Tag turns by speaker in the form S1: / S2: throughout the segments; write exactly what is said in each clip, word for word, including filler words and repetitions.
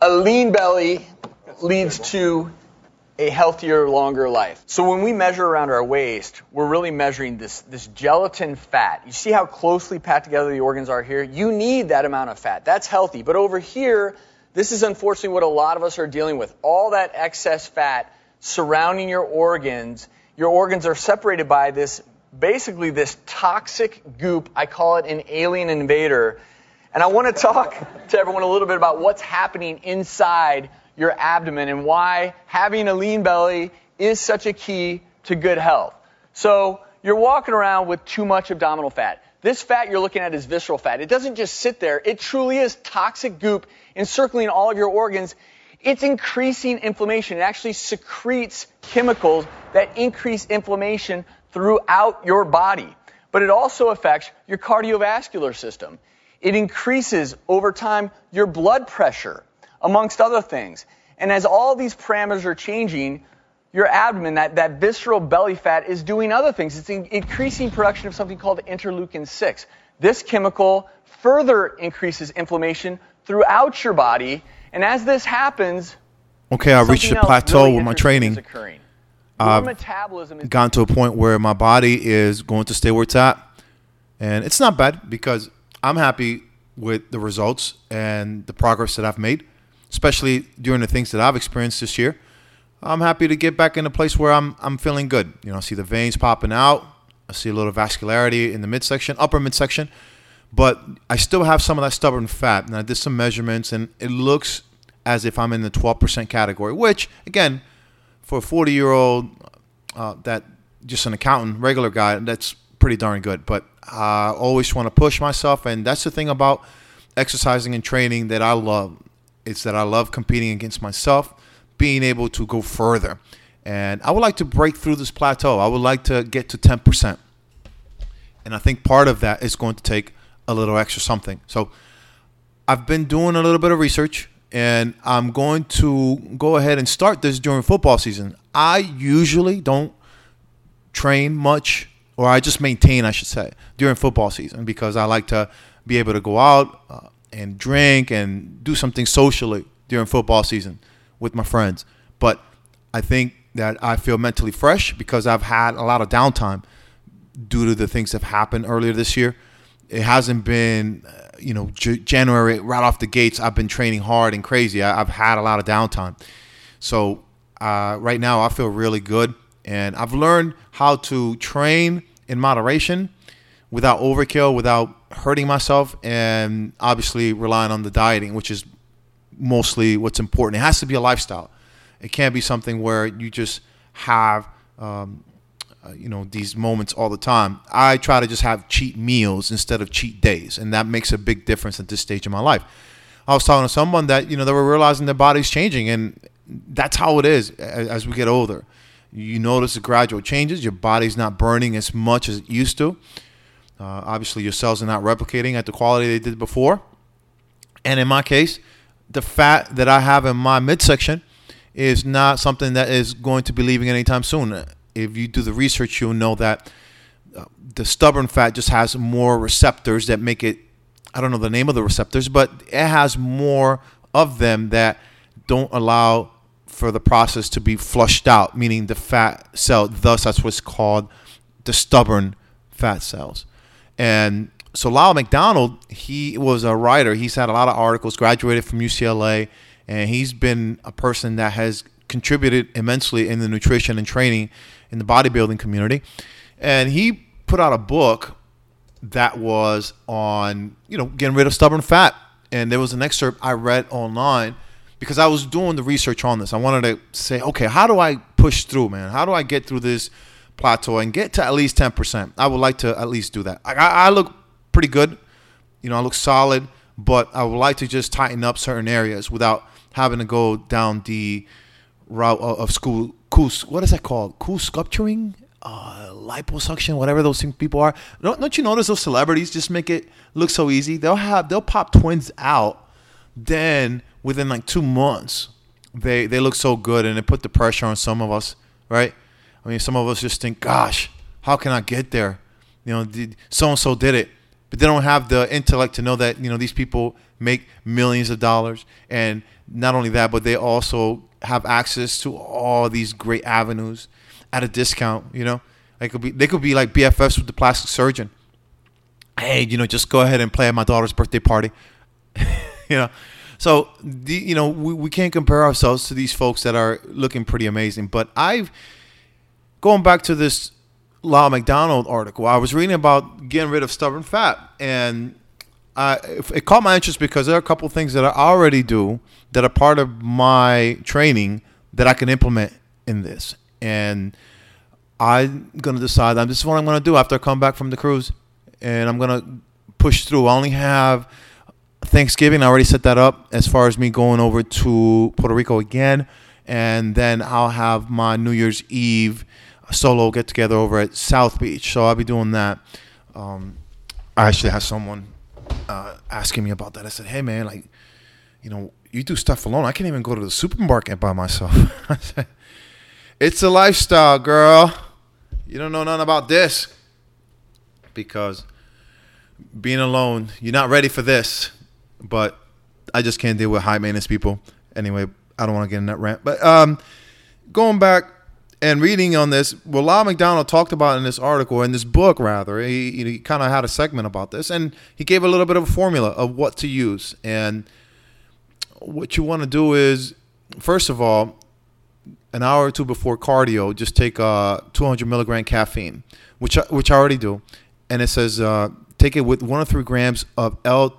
S1: a lean belly leads to a healthier, longer life. So when we measure around our waist, we're really measuring this, this gelatin fat. You see how closely packed together the organs are here? You need that amount of fat. That's healthy. But over here, this is unfortunately what a lot of us are dealing with. All that excess fat surrounding your organs. Your organs are separated by this, basically this toxic goop. I call it an alien invader. And I want to talk to everyone a little bit about what's happening inside your abdomen and why having a lean belly is such a key to good health. So you're walking around with too much abdominal fat. This fat you're looking at is visceral fat. It doesn't just sit there. It truly is toxic goop encircling all of your organs. It's increasing inflammation. It actually secretes chemicals that increase inflammation throughout your body. But it also affects your cardiovascular system. It increases, over time, your blood pressure, amongst other things. And as all these parameters are changing, your abdomen, that, that visceral belly fat, is doing other things. It's in, increasing production of something called interleukin six. This chemical further increases inflammation throughout your body. And as this happens,
S2: okay, I reached a plateau
S1: really
S2: with my training. I've
S1: metabolism is
S2: gotten to a point where my body is going to stay where it's at. And it's not bad because I'm happy with the results and the progress that I've made, especially during the things that I've experienced this year. I'm happy to get back in a place where I'm I'm feeling good. You know, I see the veins popping out. I see a little vascularity in the midsection, upper midsection. But I still have some of that stubborn fat. And I did some measurements, and it looks as if I'm in the twelve percent category, which, again, for a forty-year-old uh, that just an accountant, regular guy, that's pretty darn good. But I always want to push myself, and that's the thing about exercising and training that I love. It's that I love competing against myself, being able to go further. And I would like to break through this plateau. I would like to get to ten percent. And I think part of that is going to take a little extra something. So I've been doing a little bit of research, and I'm going to go ahead and start this during football season. I usually don't train much, or I just maintain, I should say, during football season because I like to be able to go out uh, and drink and do something socially during football season with my friends. But I think that I feel mentally fresh because I've had a lot of downtime due to the things that have happened earlier this year. It hasn't been, uh, you know, J- January right off the gates. I've been training hard and crazy. I- I've had a lot of downtime. So uh, right now I feel really good. And I've learned how to train in moderation without overkill, without hurting myself, and obviously relying on the dieting, which is mostly what's important. It has to be a lifestyle. It can't be something where you just have, um, uh, you know, these moments all the time. I try to just have cheat meals instead of cheat days, and that makes a big difference at this stage of my life. I was talking to someone that, you know, they were realizing their body's changing, and that's how it is as, as we get older. You notice the gradual changes. Your body's not burning as much as it used to. Uh, obviously, your cells are not replicating at the quality they did before. And in my case, the fat that I have in my midsection is not something that is going to be leaving anytime soon. If you do the research, you'll know that uh, the stubborn fat just has more receptors that make it, I don't know the name of the receptors, but it has more of them that don't allow for the process to be flushed out, meaning the fat cell. Thus, that's what's called the stubborn fat cells. And so Lyle McDonald, he was a writer. He's had a lot of articles, graduated from U C L A, and he's been a person that has contributed immensely in the nutrition and training in the bodybuilding community. And he put out a book that was on, you know, getting rid of stubborn fat. And there was an excerpt I read online because I was doing the research on this. I wanted to say, okay, how do I push through, man? How do I get through this plateau and get to at least ten percent? I would like to at least do that. I, I look pretty good. You know, I look solid, but I would like to just tighten up certain areas without having to go down the route of, of school. Cool, what is that called? Cool sculpturing? Uh, liposuction, whatever those things people are. Don't, don't you notice those celebrities just make it look so easy? They'll have, they'll pop twins out. Then within like two months, they they look so good, and it put the pressure on some of us, right? I mean, some of us just think, gosh, how can I get there? You know, so and so did it, but they don't have the intellect to know that, you know, these people make millions of dollars. And not only that, but they also have access to all these great avenues at a discount, you know. They could be, they could be like B F Fs with the plastic surgeon. Hey, you know, just go ahead and play at my daughter's birthday party. You know, so, the, you know, we, we can't compare ourselves to these folks that are looking pretty amazing. But I've, going back to this Lyle McDonald article, I was reading about getting rid of stubborn fat. And I, it caught my interest because there are a couple of things that I already do that are part of my training that I can implement in this. And I'm going to decide that this is what I'm going to do after I come back from the cruise. And I'm going to push through. I only have Thanksgiving. I already set that up as far as me going over to Puerto Rico again. And then I'll have my New Year's Eve solo get together over at South Beach. So I'll be doing that. Um, I actually had someone uh, asking me about that. I said, hey, man, like, you know, you do stuff alone. I can't even go to the supermarket by myself. I said, it's a lifestyle, girl. You don't know nothing about this. Because being alone, you're not ready for this. But I just can't deal with high maintenance people. Anyway, I don't want to get in that rant. But um, going back and reading on this, well, Lyle McDonald talked about in this article, in this book rather, he, he kind of had a segment about this. And he gave a little bit of a formula of what to use. And what you want to do is, first of all, an hour or two before cardio, just take uh, two hundred milligram caffeine, which, which I already do. And it says uh, take it with one or three grams of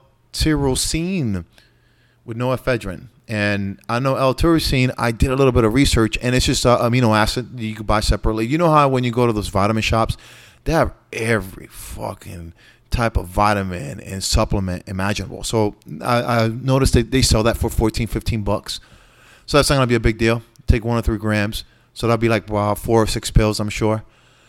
S2: L-tyrosine with no ephedrine. And I know L-tyrosine, I did a little bit of research, and it's just an amino acid that you can buy separately. You know how when you go to those vitamin shops, they have every fucking type of vitamin and supplement imaginable. So I, I noticed that they sell that for fourteen, fifteen bucks. So that's not going to be a big deal. Take one or three grams. So that'll be like wow, four or six pills, I'm sure.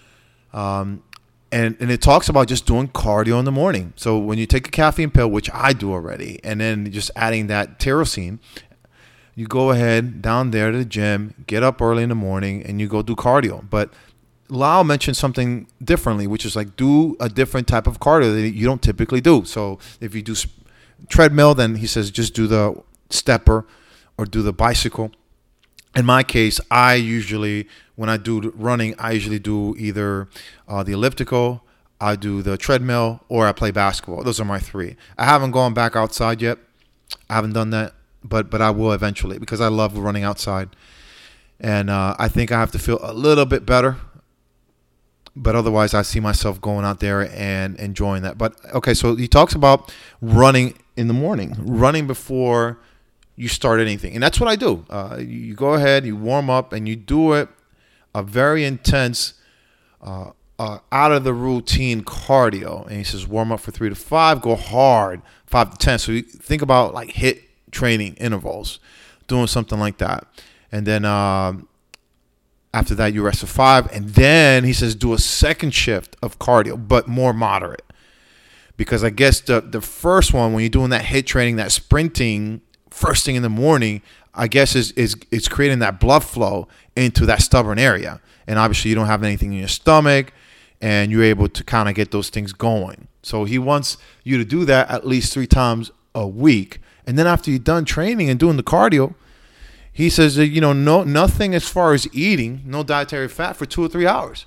S2: Um, and, and it talks about just doing cardio in the morning. So when you take a caffeine pill, which I do already, and then just adding that tyrosine, you go ahead down there to the gym, get up early in the morning, and you go do cardio. But Lyle mentioned something differently, which is like do a different type of cardio that you don't typically do. So if you do treadmill, then he says just do the stepper or do the bicycle. In my case, I usually, when I do running, I usually do either uh, the elliptical, I do the treadmill, or I play basketball. Those are my three. I haven't gone back outside yet. I haven't done that, but but I will eventually because I love running outside. And uh, I think I have to feel a little bit better. But otherwise, I see myself going out there and enjoying that. But, okay, so he talks about running in the morning, running before you start anything. And that's what I do. Uh, you go ahead, you warm up, and you do it a very intense, uh, uh, out-of-the-routine cardio. And he says warm up for three to five, go hard, five to ten. So you think about, like, HIIT training intervals, doing something like that. And then um, after that, you rest for five. And then he says do a second shift of cardio, but more moderate. Because I guess the, the first one, when you're doing that HIIT training, that sprinting first thing in the morning, I guess is is it's creating that blood flow into that stubborn area. And obviously you don't have anything in your stomach and you're able to kind of get those things going. So he wants you to do that at least three times a week. And then after you're done training and doing the cardio, he says that, you know, no nothing as far as eating, no dietary fat for two or three hours.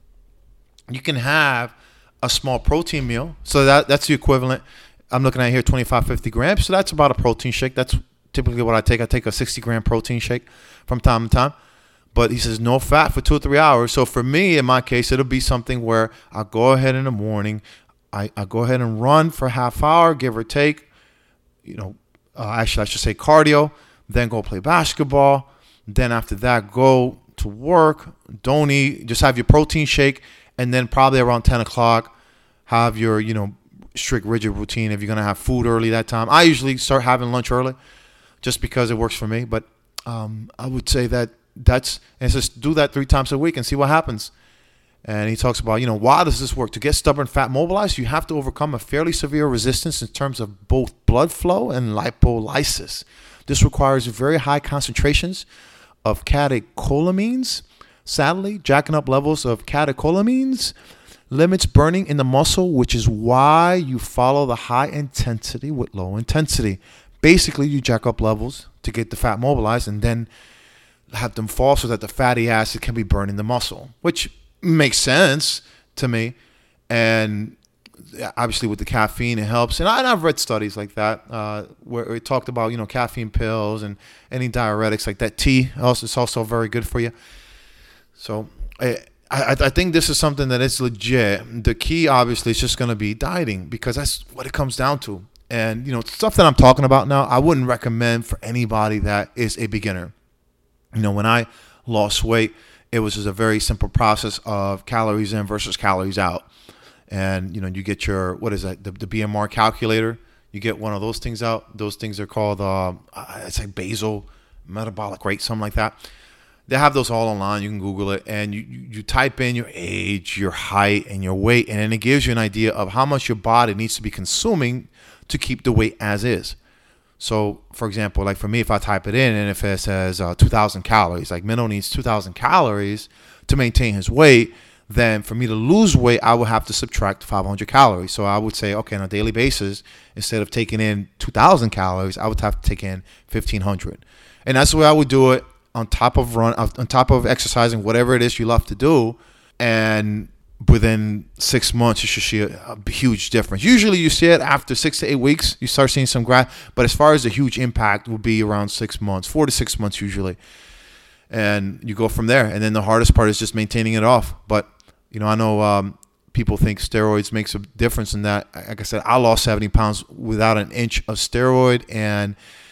S2: You can have a small protein meal. So that that's the equivalent. I'm looking at here twenty-five, fifty grams. So that's about a protein shake. That's typically what I take. I take a sixty gram protein shake from time to time. But he says no fat for two or three hours. So for me, in my case, it'll be something where I go ahead in the morning. I, I go ahead and run for a half hour, give or take. You know, uh, actually, I should say cardio. Then go play basketball. Then after that, go to work. Don't eat. Just have your protein shake. And then probably around ten o'clock, have your, you know, strict, rigid routine if you're going to have food early that time. I usually start having lunch early just because it works for me. But um, I would say that that's, and just do that three times a week and see what happens. And he talks about, you know, why does this work? To get stubborn fat mobilized, you have to overcome a fairly severe resistance in terms of both blood flow and lipolysis. This requires very high concentrations of catecholamines. Sadly, jacking up levels of catecholamines limits burning in the muscle, which is why you follow the high intensity with low intensity. Basically, you jack up levels to get the fat mobilized and then have them fall so that the fatty acid can be burned in the muscle, which makes sense to me. And obviously with the caffeine, it helps. And, I, and I've read studies like that uh, where it talked about, you know, caffeine pills and any diuretics like that. Tea also is also very good for you. So I, I, I think this is something that is legit. The key, obviously, is just going to be dieting, because that's what it comes down to. And, you know, stuff that I'm talking about now, I wouldn't recommend for anybody that is a beginner. You know, when I lost weight, it was just a very simple process of calories in versus calories out. And, you know, you get your, what is that, the, the B M R calculator. You get one of those things out. Those things are called, uh, it's like basal metabolic rate, something like that. They have those all online. You can Google it. And you, you, you type in your age, your height, and your weight. And then it gives you an idea of how much your body needs to be consuming to keep the weight as is. So, for example, like for me, if I type it in and if it says uh, two thousand calories, like Minnow needs two thousand calories to maintain his weight, then for me to lose weight, I would have to subtract five hundred calories. So I would say, okay, on a daily basis, instead of taking in two thousand calories, I would have to take in fifteen hundred. And that's the way I would do it on top of run, on top of exercising, whatever it is you love to do. And within six months, you should see a, a huge difference. Usually you see it after six to eight weeks. You start seeing some graph. But as far as the huge impact will be around six months, four to six months usually. And you go from there. And then the hardest part is just maintaining it off. But, you know, I know um, people think steroids makes a difference in that. Like I said, I lost seventy pounds without an inch of steroid and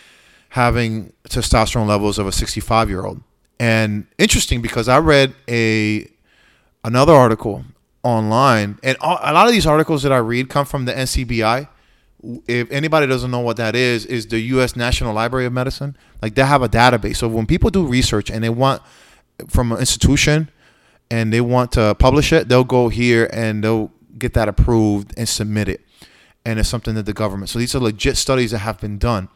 S2: having testosterone levels of a sixty-five-year-old. And interesting, because I read a another article online, and a lot of these articles that I read come from the N C B I. If anybody doesn't know what that is, is the U S National Library of Medicine. Like, they have a database. So when people do research and they want from an institution and they want to publish it, they'll go here and they'll get that approved and submit it. And it's something that the government. So these are legit studies that have been done.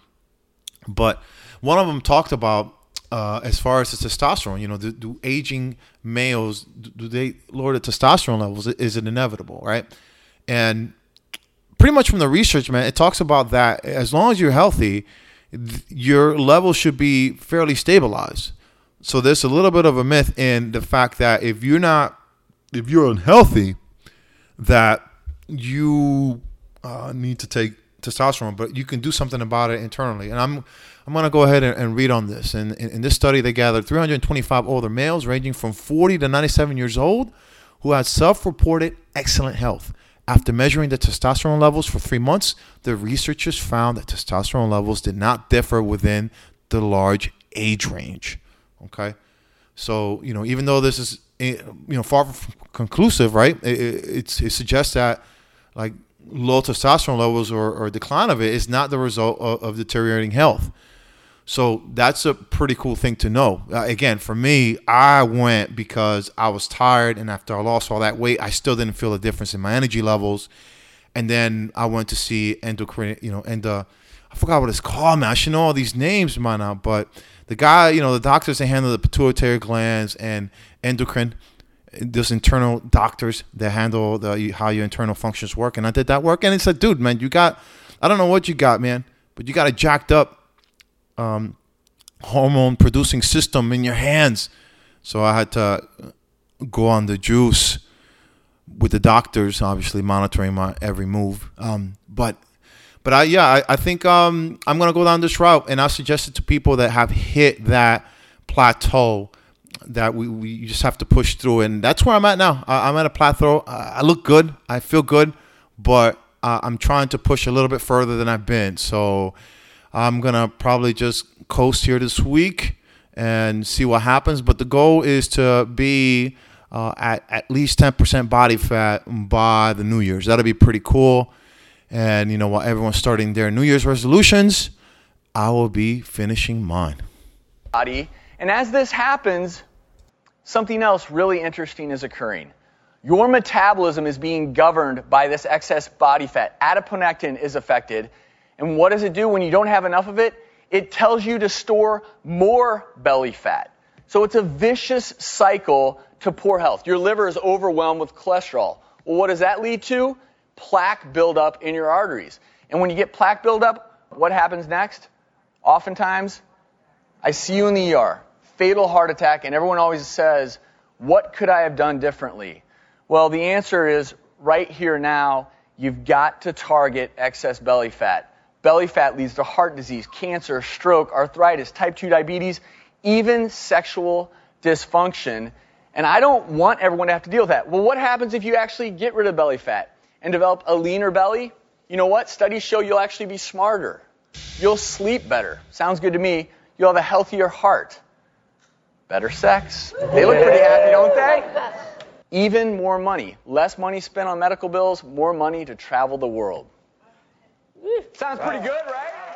S2: But one of them talked about Uh, as far as the testosterone, you know, do, do aging males, do, do they lower the testosterone levels? Is it inevitable, right? And pretty much from the research, man, it talks about that as long as you're healthy, th- your levels should be fairly stabilized. So there's a little bit of a myth in the fact that if you're not, if you're unhealthy, that you uh, need to take testosterone, but you can do something about it internally. And I'm I'm going to go ahead and, and read on this. And in, in this study, they gathered three hundred twenty-five older males ranging from forty to ninety-seven years old who had self-reported excellent health. After measuring the testosterone levels for three months, the researchers found that testosterone levels did not differ within the large age range. Okay? So, you know, even though this is, you know, far from conclusive, right? It, it, it suggests that, like, low testosterone levels or, or decline of it is not the result of, of deteriorating health. So that's a pretty cool thing to know. Uh, again, for me, I went because I was tired, and after I lost all that weight, I still didn't feel a difference in my energy levels. And then I went to see endocrine, you know, and uh, I forgot what it's called, man. I should know all these names by now. But the guy, you know, the doctors, they handle the pituitary glands and endocrine. There's internal doctors that handle the how your internal functions work. And I did that work. And it's like, dude, man, you got, I don't know what you got, man, but you got a jacked up um, hormone producing system in your hands. So I had to go on the juice with the doctors, obviously monitoring my every move. Um, but, but I, yeah, I, I think um, I'm going to go down this route. And I suggest it to people that have hit that plateau that we, we just have to push through. And that's where I'm at now. I, I'm at a plateau. I, I look good. I feel good. But uh, I'm trying to push a little bit further than I've been. So I'm going to probably just coast here this week and see what happens. But the goal is to be uh, at at least ten percent body fat by the New Year's. That'll be pretty cool. And, you know, while everyone's starting their New Year's resolutions, I will be finishing mine.
S1: Body. And as this happens, something else really interesting is occurring. Your metabolism is being governed by this excess body fat. Adiponectin is affected. And what does it do when you don't have enough of it? It tells you to store more belly fat. So it's a vicious cycle to poor health. Your liver is overwhelmed with cholesterol. Well, what does that lead to? Plaque buildup in your arteries. And when you get plaque buildup, what happens next? Oftentimes, I see you in the E R, fatal heart attack, and everyone always says, what could I have done differently? Well, the answer is right here now, you've got to target excess belly fat. Belly fat leads to heart disease, cancer, stroke, arthritis, type two diabetes, even sexual dysfunction. And I don't want everyone to have to deal with that. Well, what happens if you actually get rid of belly fat and develop a leaner belly? You know what? Studies show you'll actually be smarter. You'll sleep better. Sounds good to me. You'll have a healthier heart. Better sex. They look pretty happy, don't they? Even more money. Less money spent on medical bills, more money to travel the world. Sounds pretty good, right?